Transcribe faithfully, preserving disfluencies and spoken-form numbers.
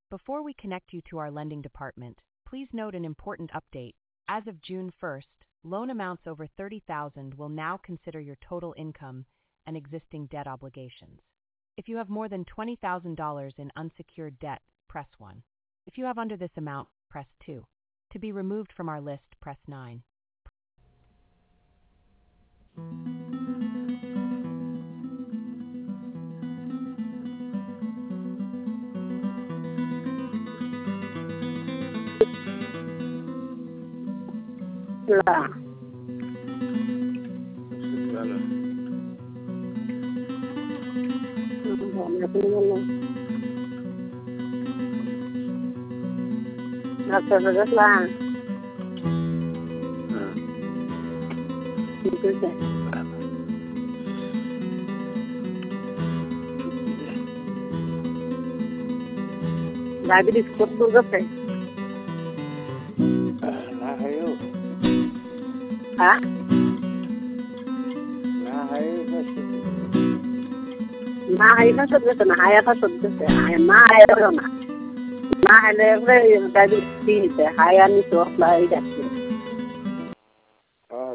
Before we connect you to our lending department, please note an important update. As of June first, loan amounts over thirty thousand dollars will now consider your total income and existing debt obligations. If you have more than twenty thousand dollars in unsecured debt, press one. If you have under this amount, press two. To be removed from our list, press nine. لا لا تبغى لا بعد الاسبوع بقى ها ما هي فسد بس ما هي فسد بس ما هي ما ما هي غير بعد السنين هاي يعني توصل إلى